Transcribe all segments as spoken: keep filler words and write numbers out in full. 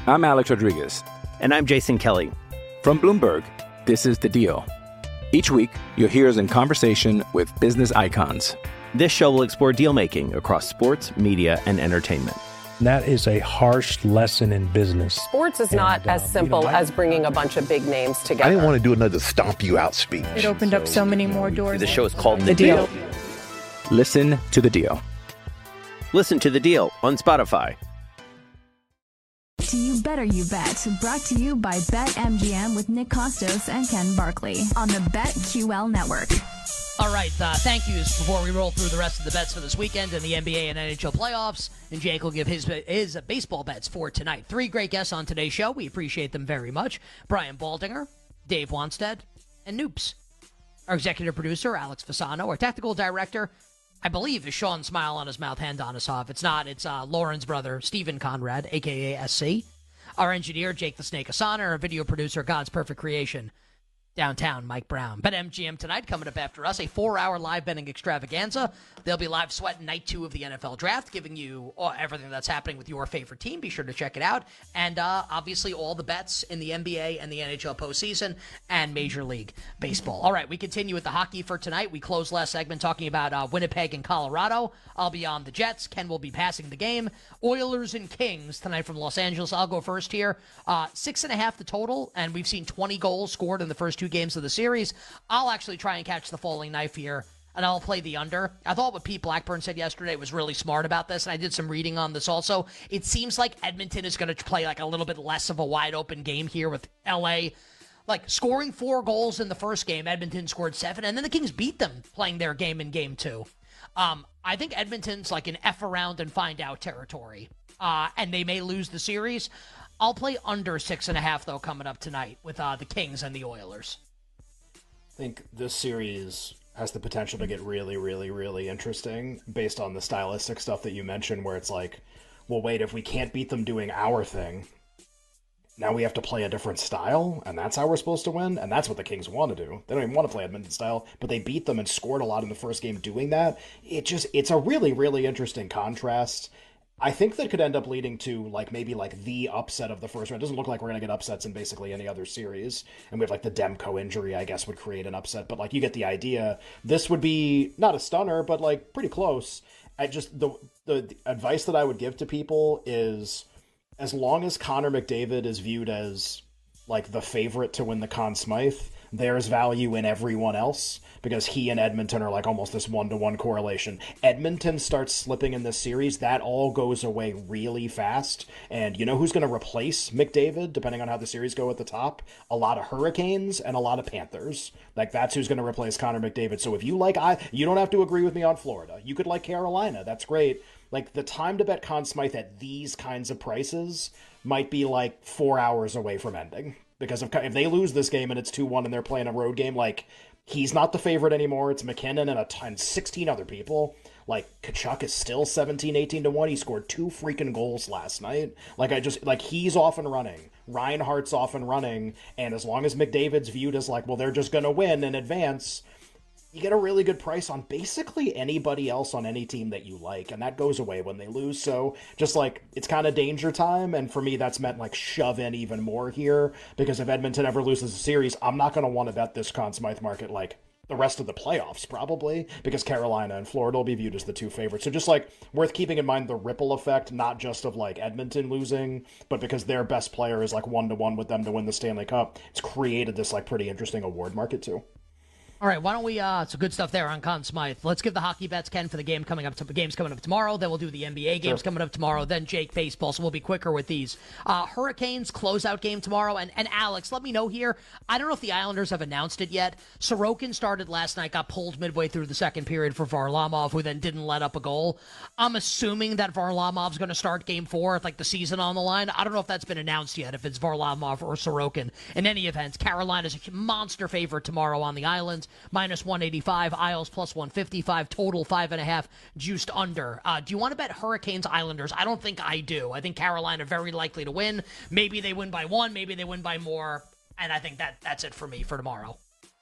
I'm Alex Rodriguez. And I'm Jason Kelly. From Bloomberg, this is The Deal. Each week, you'll hear us in conversation with business icons. This show will explore deal-making across sports, media, and entertainment. That is a harsh lesson in business. Sports is not and, uh, as simple you know, I, as bringing a bunch of big names together. I didn't want to do another stomp you out speech. It opened so, up so many more doors. The show is called The, the deal. deal. Listen to The Deal. Listen to The Deal on Spotify. To You Better You Bet, brought to you by BetMGM with Nick Kostos and Ken Barkley on the BetQL network. All right, uh, thank yous before we roll through the rest of the bets for this weekend in the N B A and N H L playoffs. And Jake will give his his baseball bets for tonight. Three great guests on today's show. We appreciate them very much. Brian Baldinger, Dave Wanstead, and Noops. Our executive producer, Alex Fasano. Our technical director, I believe, is Sean Smile on his mouth, hand on his off. It's not. It's uh, Lauren's brother, Stephen Conrad, a k a. S C. Our engineer, Jake the Snake Asana. Our video producer, God's Perfect Creation, downtown, Mike Brown. BetMGM tonight, coming up after us, a four-hour live betting extravaganza. They'll be live sweating night two of the N F L Draft, giving you uh, everything that's happening with your favorite team. Be sure to check it out. And uh, obviously all the bets in the N B A and the N H L postseason and Major League Baseball. All right, we continue with the hockey for tonight. We closed last segment talking about uh, Winnipeg and Colorado. I'll be on the Jets. Ken will be passing the game. Oilers and Kings tonight from Los Angeles. I'll go first here. Uh, six and a half the total, and we've seen twenty goals scored in the first two games of the series. I'll actually try and catch the falling knife here, and I'll play the under. I thought what Pete Blackburn said yesterday was really smart about this, and I did some reading on this also. It seems like Edmonton is going to play like a little bit less of a wide-open game here with L A like scoring four goals in the first game. Edmonton scored seven, and then the Kings beat them playing their game in game two. Um, I think Edmonton's like an F around and find out territory, uh, and they may lose the series. I'll play under six and a half, though, coming up tonight with uh, the Kings and the Oilers. I think this series has the potential to get really, really, really interesting based on the stylistic stuff that you mentioned, where it's like, well, wait, if we can't beat them doing our thing, now we have to play a different style, and that's how we're supposed to win, and that's what the Kings want to do. They don't even want to play Edmonton style, but they beat them and scored a lot in the first game doing that. It just, it's a really, really interesting contrast. I think that could end up leading to, like, maybe, like, the upset of the first round. It doesn't look like we're going to get upsets in basically any other series. And we have, like, the Demko injury, I guess, would create an upset. But, like, you get the idea. This would be not a stunner, but, like, pretty close. I just, the, the, the advice that I would give to people is, as long as Connor McDavid is viewed as, like, the favorite to win the Conn Smythe, there's value in everyone else, because he and Edmonton are like almost this one-to-one correlation. Edmonton starts slipping in this series, that all goes away really fast. And you know who's going to replace McDavid, depending on how the series go at the top? A lot of Hurricanes and a lot of Panthers. Like, that's who's going to replace Connor McDavid. So if you like, I, you don't have to agree with me on Florida. You could like Carolina. That's great. Like, the time to bet Conn Smythe at these kinds of prices might be like four hours away from ending. Because if, if they lose this game and it's two one and they're playing a road game, like, he's not the favorite anymore. It's McKinnon and a ton, sixteen other people. Like, Tkachuk is still seventeen, eighteen to one. He scored two freaking goals last night. Like, I just, like, he's off and running. Reinhardt's off and running. And as long as McDavid's viewed as like, well, they're just going to win in advance, you get a really good price on basically anybody else on any team that you like, and that goes away when they lose. So just like, it's kind of danger time, and for me that's meant like shove in even more here, because if Edmonton ever loses a series, I'm not going to want to bet this Conn Smythe market like the rest of the playoffs probably, because Carolina and Florida will be viewed as the two favorites. So just like worth keeping in mind the ripple effect, not just of like Edmonton losing, but because their best player is like one to one with them to win the Stanley Cup. It's created this like pretty interesting award market too. All right, why don't we, uh, some good stuff there on Conn Smythe. Let's give the hockey bets, Ken, for the game coming up, to, games coming up tomorrow. Then we'll do the N B A games sure. coming up tomorrow. Then Jake, baseball, so we'll be quicker with these. Uh, Hurricanes closeout game tomorrow. And, and Alex, let me know here. I don't know if the Islanders have announced it yet. Sorokin started last night, got pulled midway through the second period for Varlamov, who then didn't let up a goal. I'm assuming that Varlamov's going to start game four with, like, the season on the line. I don't know if that's been announced yet, if it's Varlamov or Sorokin. In any event, Carolina's a monster favorite tomorrow on the Islands, minus one eighty-five, Isles plus one fifty-five, total five and a half, juiced under. Uh, do you want to bet Hurricanes Islanders? I don't think I do. I think Carolina very likely to win. Maybe they win by one, maybe they win by more, and I think that that's it for me for tomorrow.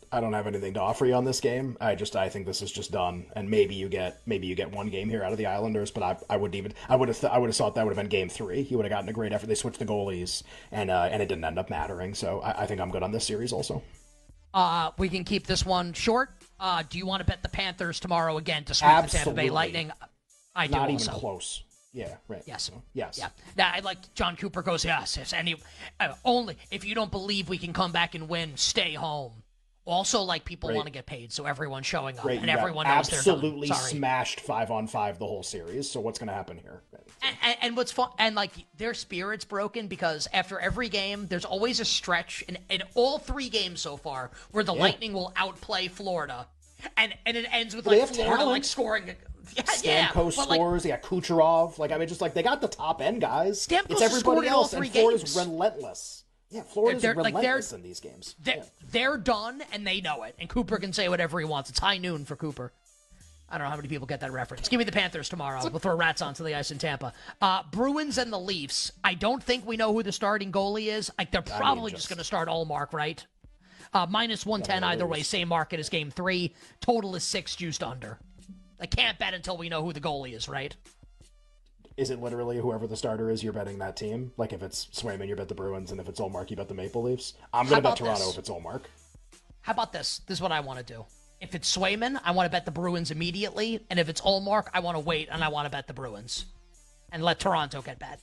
I don't have anything to offer you on this game. I just I think this is just done, and maybe you get maybe you get one game here out of the Islanders, but I I wouldn't even I would have th- I would have thought that would have been game three. You would have gotten a great effort. They switched the goalies, and uh, and it didn't end up mattering. So I, I think I'm good on this series also. Uh, we can keep this one short. Uh, do you want to bet the Panthers tomorrow again to sweep Absolutely. the Tampa Bay Lightning? I do Not also. even close. Yeah, right. Yes. So, yes. Yeah. Now, I like John Cooper goes, yes, if any, uh, only if you don't believe we can come back and win, stay home. Also, like, people Right. want to get paid, so everyone's showing up, Right, and you got everyone knows they're done. absolutely Sorry. smashed five on five the whole series. So what's going to happen here? And, and, and what's fun, and like their spirit's broken because after every game, there's always a stretch in, in all three games so far where the Yeah. Lightning will outplay Florida, and and it ends with Well, they like have Florida talent. like scoring. Yeah, yeah, Stamkos but, like, scores. They got Kucherov. Like I mean, just like they got the top end guys. Stamkos it's has scored everybody in all else, three and Florida's games. relentless. Yeah, Florida's They're- they're- like, they're- relentless in these games. They're, Yeah. they're done, and they know it. And Cooper can say whatever he wants. It's high noon for Cooper. I don't know how many people get that reference. Give me the Panthers tomorrow. We'll throw rats onto the ice in Tampa. Uh, Bruins and the Leafs. I don't think we know who the starting goalie is. Like They're probably just, just- going to start Allmark, right? Uh, minus one ten either way. Same market as game three. Total is six, juiced under. I can't bet until we know who the goalie is, right? Is it literally whoever the starter is, you're betting that team? Like if it's Swayman, you bet the Bruins, and if it's Olmark, you bet the Maple Leafs? I'm How going to bet about Toronto this? if it's Olmark. How about this? This is what I want to do. If it's Swayman, I want to bet the Bruins immediately. And if it's Allmark, I want to wait and I want to bet the Bruins. And let Toronto get bet.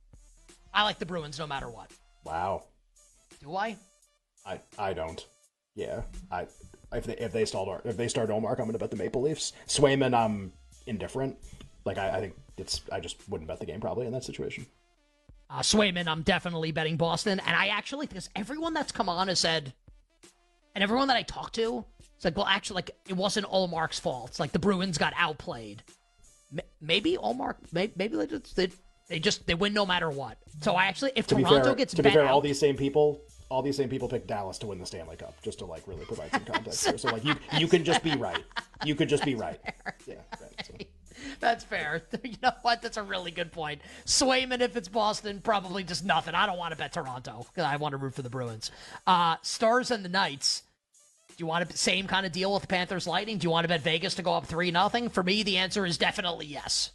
I like the Bruins no matter what. Wow. Do I? I I don't. Yeah. I if they if they start if they start Olmark, I'm going to bet the Maple Leafs. Swayman, I'm indifferent. Like I, I think it's I just wouldn't bet the game probably in that situation. Uh, Swayman, I'm definitely betting Boston. And I actually, because everyone that's come on has said, and everyone that I talked to, it's like, well, actually, like, it wasn't Allmark's fault. It's like the Bruins got outplayed. M- maybe Allmark, maybe, maybe they just, they, they just, they win no matter what. So I actually, if To be Toronto fair, gets to be bet fair, out, all these same people, all these same people picked Dallas to win the Stanley Cup, just to like really provide some context here. So like you, you can just be right. You could just be right. Yeah, right. So. That's fair. You know what? That's a really good point. Swayman, if it's Boston, probably just nothing. I don't want to bet Toronto because I want to root for the Bruins. Uh, Stars and the Knights. Do you want to same kind of deal with the Panthers Lightning? Do you want to bet Vegas to go up three nothing? For me, the answer is definitely yes.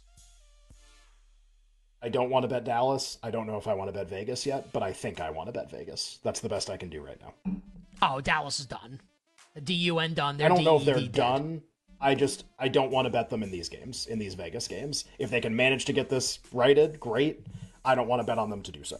I don't want to bet Dallas. I don't know if I want to bet Vegas yet, but I think I want to bet Vegas. That's the best I can do right now. Oh, Dallas is done. The D U N done. They're I don't know if D E V they're dead. done. I just I don't want to bet them in these games, in these Vegas games. If they can manage to get this righted, great. I don't want to bet on them to do so.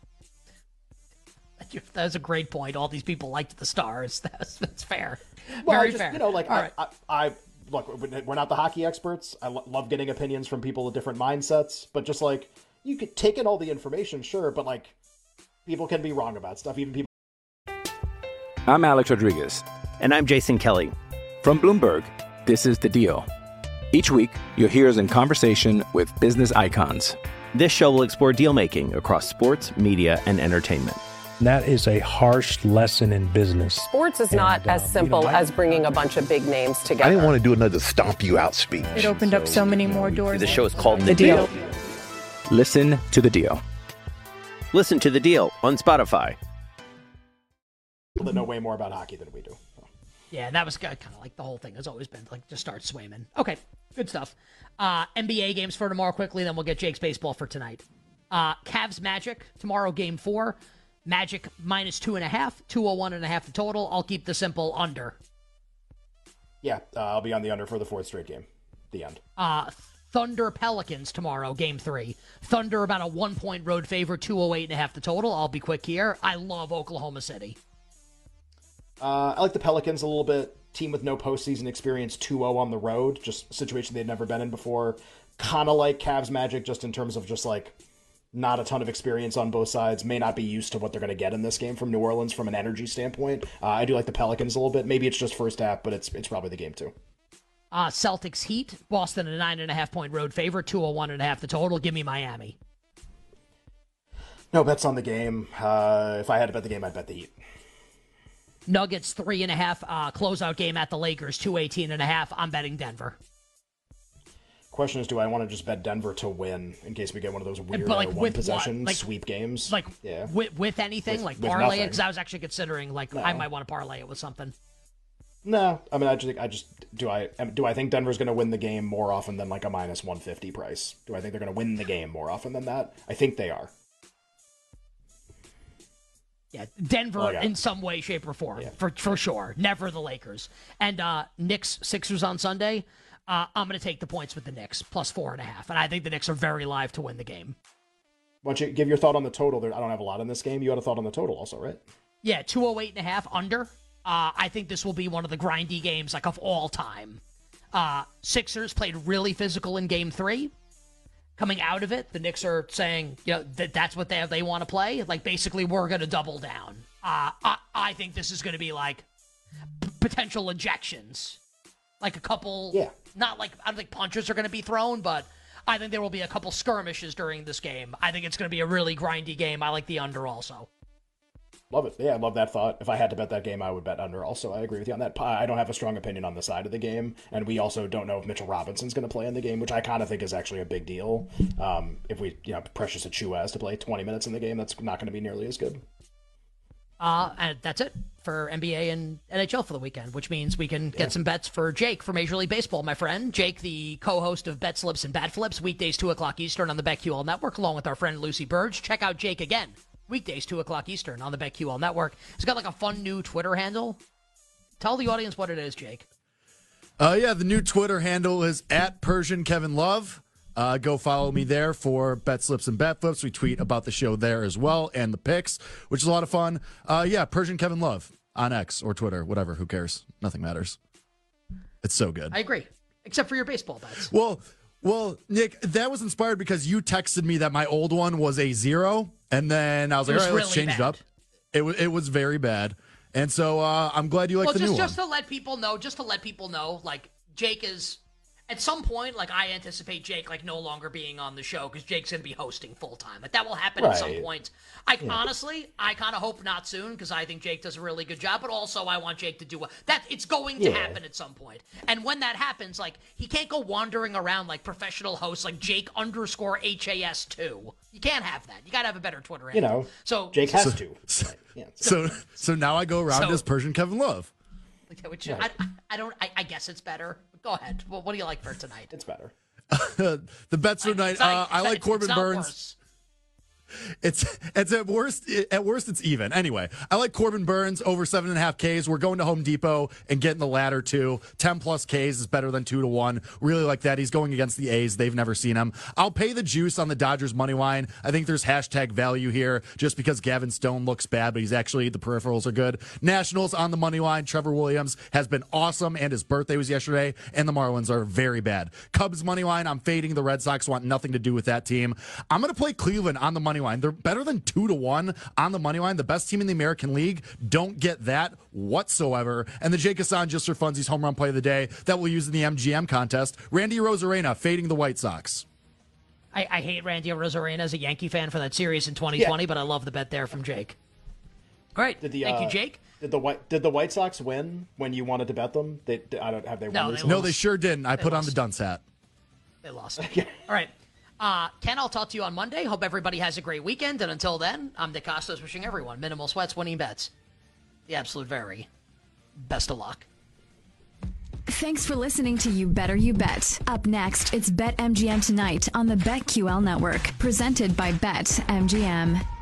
That was a great point. All these people liked the Stars. That's, that's fair. Well, Very I just, fair. you know, like All I, right. I, I look, we're not the hockey experts. I lo- love getting opinions from people with different mindsets, but just like you could take in all the information, sure, but like people can be wrong about stuff. Even people. I'm Alex Rodriguez. And I'm Jason Kelly. From Bloomberg, this is The Deal. Each week, you'll hear us in conversation with business icons. This show will explore deal making across sports, media, and entertainment. That is a harsh lesson in business. Sports is not And, uh, as you simple know, I- as bringing a bunch of big names together. I didn't want to do another stomp you out speech. It opened up so many more doors. The show is called The The Deal. Deal. Listen to The Deal. Listen to The Deal on Spotify. People that know way more about hockey than we do. Yeah, that was kind of like the whole thing has always been like just start Swayman. Okay, good stuff. Uh, N B A games for tomorrow quickly, then we'll get Jake's baseball for tonight. Uh, Cavs Magic tomorrow, game four. Magic minus two and a half, two oh one and a half the total. I'll keep the simple under. Yeah, uh, I'll be on the under for the fourth straight game. The end. Uh, Thunder Pelicans tomorrow, game three. Thunder about a one point road favorite, two oh eight and a half the total. I'll be quick here. I love Oklahoma City. Uh, I like the Pelicans a little bit. Team with no postseason experience, two oh on the road. Just a situation they'd never been in before. Kind of like Cavs Magic, just in terms of just like not a ton of experience on both sides. May not be used to what they're going to get in this game from New Orleans from an energy standpoint. Uh, I do like the Pelicans a little bit. Maybe it's just first half, but it's it's probably the game too. Uh, Celtics Heat. Boston a nine and a half point road favorite, two oh one and a half the total. Give me Miami. No bets on the game. Uh, if I had to bet the game, I'd bet the Heat. Nuggets three and a half uh, closeout game at the Lakers, two eighteen and a half. I'm betting Denver. Question is, do I want to just bet Denver to win in case we get one of those weird But, like, one with possession what? Like- sweep games? Like yeah. with, with anything, With- like with parlay it, nothing. because I was actually considering like No. I might want to parlay it with something. No, I mean, I just, I just do I do I think Denver's going to win the game more often than like a minus one fifty price? Do I think they're going to win the game more often than that? I think they are. Yeah, Denver oh, yeah. in some way, shape, or form, yeah. for for sure. Never the Lakers. And uh, Knicks Sixers on Sunday. Uh, I'm going to take the points with the Knicks plus four and a half, and I think the Knicks are very live to win the game. Why don't you give your thought on the total? There, I don't have a lot in this game. You had a thought on the total, also, right? Yeah, two oh eight and a half under. Uh, I think this will be one of the grindy games like of all time. Uh, Sixers played really physical in Game Three. Coming out of it, the Knicks are saying, you know, that that's what they they want to play. Like, basically, we're going to double down. Uh, I, I think this is going to be, like, p- potential ejections. Like, a couple, yeah. not like, I don't think punches are going to be thrown, but I think there will be a couple skirmishes during this game. I think it's going to be a really grindy game. I like the under also. Love it. Yeah, I love that thought. If I had to bet that game, I would bet under also. I agree with you on that. I don't have a strong opinion on the side of the game, and we also don't know if Mitchell Robinson's going to play in the game, which I kind of think is actually a big deal. Um, if we, you know, Precious Achiuwa has to play twenty minutes in the game, that's not going to be nearly as good. Uh, and that's it for N B A and N H L for the weekend, which means we can get yeah. some bets for Jake for Major League Baseball, my friend. Jake, the co-host of Bet Slips and Bat Flips, weekdays two o'clock Eastern on the BetQL Network, along with our friend Lucy Burge. Check out Jake again. Weekdays, two o'clock Eastern on the BetQL Network. He's got like a fun new Twitter handle. Tell the audience what it is, Jake. Uh, yeah, the new Twitter handle is at Persian Kevin Love. Uh, go follow me there for Bet Slips and Bet Flips. We tweet about the show there as well and the picks, which is a lot of fun. Uh, yeah, Persian Kevin Love on X or Twitter, whatever. Who cares? Nothing matters. It's so good. I agree, except for your baseball bets. Well, well, Nick, that was inspired because you texted me that my old one was a zero. And then I was like, all right, let's change it up. It was it was very bad. And so uh, I'm glad you like well, the just, new just one. to let people know, just to let people know, like, Jake is, at some point, like, I anticipate Jake, like, no longer being on the show because Jake's going to be hosting full-time. Like, that will happen right. at some point. I yeah. Honestly, I kind of hope not soon because I think Jake does a really good job, but also I want Jake to do a, that. It's going to yeah. happen at some point. And when that happens, like, he can't go wandering around like professional hosts like Jake underscore H A S two. You can't have that. You got to have a better Twitter handle. You know, so Jake has so, to. So, yeah. so, so now I go around so, as Persian Kevin Love. Which yeah. I, I don't. I, I guess it's better. Go ahead. Well, what do you like for tonight? It's better. The bets tonight. Uh, I like Corbin Burns. Worse. It's it's at worst at worst it's even. Anyway, I like Corbin Burns over seven and a half Ks. We're going to Home Depot and getting the ladder too. Ten plus Ks is better than two to one. Really like that. He's going against the A's. They've never seen him. I'll pay the juice on the Dodgers money line. I think there's hashtag value here just because Gavin Stone looks bad, but he's actually the peripherals are good. Nationals on the money line. Trevor Williams has been awesome, and his birthday was yesterday. And the Marlins are very bad. Cubs money line. I'm fading the Red Sox. Want nothing to do with that team. I'm going to play Cleveland on the money line. They're better than two to one on the money line. The best team in the American League. Don't get that whatsoever. And the Jake Hassan just for funsies home run play of the day that we'll use in the M G M contest. Randy Arozarena fading the White Sox. I, I hate Randy Arozarena as a Yankee fan for that series in twenty twenty, yeah. but I love the bet there from Jake. Great. Did the, Thank uh, you, Jake. Did the White Did the White Sox win when you wanted to bet them? They I don't have they no, won. They no, they sure didn't. I they put lost. on the dunce hat. They lost. All right. Uh, Ken, I'll talk to you on Monday. Hope everybody has a great weekend. And until then, I'm Nick Costos wishing everyone minimal sweats, winning bets. The absolute very best of luck. Thanks for listening to You Better You Bet. Up next, it's BetMGM Tonight on the BetQL Network, presented by BetMGM.